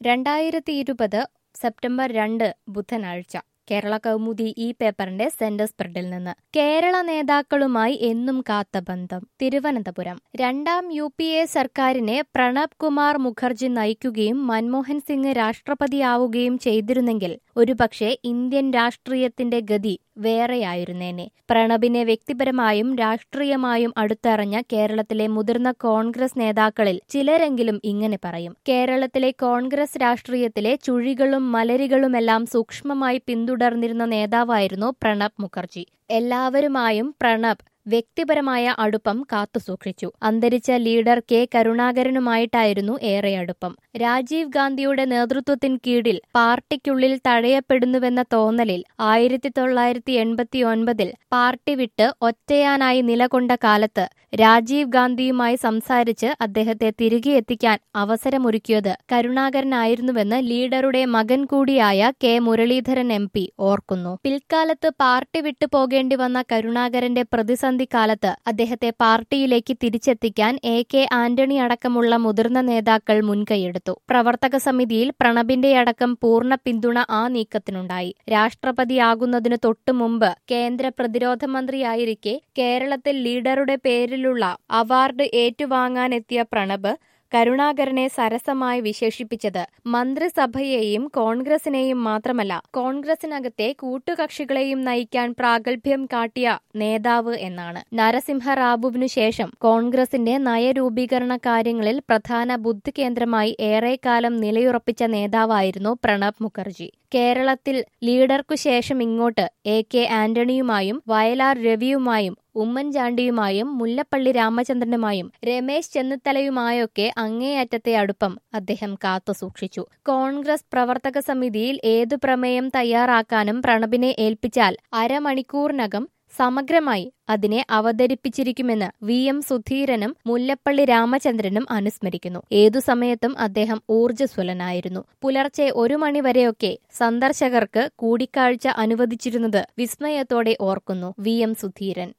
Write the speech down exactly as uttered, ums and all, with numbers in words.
രണ്ടായിരത്തി ഇരുപത് സെപ്റ്റംബർ രണ്ട് ബുധനാഴ്ച കേരള കൗമുദി ഈ പേപ്പറിന്റെ സെന്റർ സ്പ്രെഡിൽ നിന്ന് കേരള നേതാക്കളുമായി എന്നും കാത്ത ബന്ധം. തിരുവനന്തപുരം രണ്ടാം യു പി എ സർക്കാരിനെ പ്രണബ് കുമാർ മുഖർജി നയിക്കുകയും മൻമോഹൻ സിംഗ് രാഷ്ട്രപതിയാവുകയും ചെയ്തിരുന്നെങ്കിൽ ഒരുപക്ഷെ ഇന്ത്യൻ രാഷ്ട്രീയത്തിന്റെ ഗതി വേറെയായിരുന്നേനെ. പ്രണബിനെ വ്യക്തിപരമായും രാഷ്ട്രീയമായും അടുത്തറിഞ്ഞ കേരളത്തിലെ മുതിർന്ന കോൺഗ്രസ് നേതാക്കളിൽ ചിലരെങ്കിലും ഇങ്ങനെ പറയും. കേരളത്തിലെ കോൺഗ്രസ് രാഷ്ട്രീയത്തിലെ ചുഴികളും മലരികളുമെല്ലാം സൂക്ഷ്മമായി പിന്തുടർന്നിരുന്ന നേതാവായിരുന്നു പ്രണബ് മുഖർജി. എല്ലാവരുമായും പ്രണബ് വ്യക്തിപരമായ അടുപ്പം കാത്തുസൂക്ഷിച്ചു. അന്തരിച്ച ലീഡർ കെ കരുണാകരനുമായിട്ടായിരുന്നു ഏറെ അടുപ്പം. രാജീവ് ഗാന്ധിയുടെ നേതൃത്വത്തിൻ കീഴിൽ പാർട്ടിക്കുള്ളിൽ തഴയപ്പെടുന്നുവെന്ന തോന്നലിൽ ആയിരത്തി തൊള്ളായിരത്തി എൺപത്തി ഒൻപതിൽ പാർട്ടി വിട്ട് ഒറ്റയാനായി നിലകൊണ്ട കാലത്ത് രാജീവ് ഗാന്ധിയുമായി സംസാരിച്ച് അദ്ദേഹത്തെ തിരികെ എത്തിക്കാൻ അവസരമൊരുക്കിയത് കരുണാകരനായിരുന്നുവെന്ന് ലീഡറുടെ മകൻ കൂടിയായ കെ മുരളീധരൻ എം പി ഓർക്കുന്നു. പിൽക്കാലത്ത് പാർട്ടി വിട്ടു പോകേണ്ടി വന്ന കരുണാകരന്റെ പ്രതിസന്ധി കാലത്ത് അദ്ദേഹത്തെ പാർട്ടിയിലേക്ക് തിരിച്ചെത്തിക്കാൻ എ കെ ആന്റണി അടക്കമുള്ള മുതിർന്ന നേതാക്കൾ മുൻകൈയെടുത്തു. പ്രവർത്തക സമിതിയിൽ പ്രണബിന്റെയടക്കം പൂർണ്ണ പിന്തുണ ആ നീക്കത്തിനുണ്ടായി. രാഷ്ട്രപതിയാകുന്നതിനു തൊട്ടുമുമ്പ് കേന്ദ്ര പ്രതിരോധ മന്ത്രിയായിരിക്കെ കേരളത്തിൽ ലീഡറുടെ പേരിലുള്ള അവാർഡ് ഏറ്റുവാങ്ങാനെത്തിയ പ്രണബ് കരുണാകരനെ സരസമായി വിശേഷിപ്പിച്ചത് മന്ത്രിസഭയെയും കോൺഗ്രസിനെയും മാത്രമല്ല, കോൺഗ്രസിനകത്തെ കൂട്ടുകക്ഷികളെയും നയിക്കാൻ പ്രാഗൽഭ്യം കാട്ടിയ നേതാവ് എന്നാണ്. നരസിംഹറാവുവിനു ശേഷം കോൺഗ്രസിന്റെ നയരൂപീകരണ കാര്യങ്ങളിൽ പ്രധാന ബുദ്ധികേന്ദ്രമായി ഏറെക്കാലം നിലയുറപ്പിച്ച നേതാവായിരുന്നു പ്രണബ് മുഖർജി. കേരളത്തിൽ ലീഡർക്കു ശേഷം ഇങ്ങോട്ട് എ കെ ആന്റണിയുമായും വയലാർ രവിയുമായും ഉമ്മൻചാണ്ടിയുമായും മുല്ലപ്പള്ളി രാമചന്ദ്രനുമായും രമേശ് ചെന്നിത്തലയുമായൊക്കെ അങ്ങേയറ്റത്തെ അടുപ്പം അദ്ദേഹം കാത്തുസൂക്ഷിച്ചു. കോൺഗ്രസ് പ്രവർത്തക സമിതിയിൽ ഏതു പ്രമേയം തയ്യാറാക്കാനും പ്രണബിനെ ഏൽപ്പിച്ചാൽ അരമണിക്കൂറിനകം സമഗ്രമായി അതിനെ അവതരിപ്പിച്ചിരിക്കുമെന്ന് വി എം സുധീരനും മുല്ലപ്പള്ളി രാമചന്ദ്രനും അനുസ്മരിക്കുന്നു. ഏതു സമയത്തും അദ്ദേഹം ഊർജ്ജസ്വലനായിരുന്നു. പുലർച്ചെ ഒരു മണിവരെയൊക്കെ സന്ദർശകർക്ക് കൂടിക്കാഴ്ച അനുവദിച്ചിരുന്നത് വിസ്മയത്തോടെ ഓർക്കുന്നു വി എം സുധീരൻ.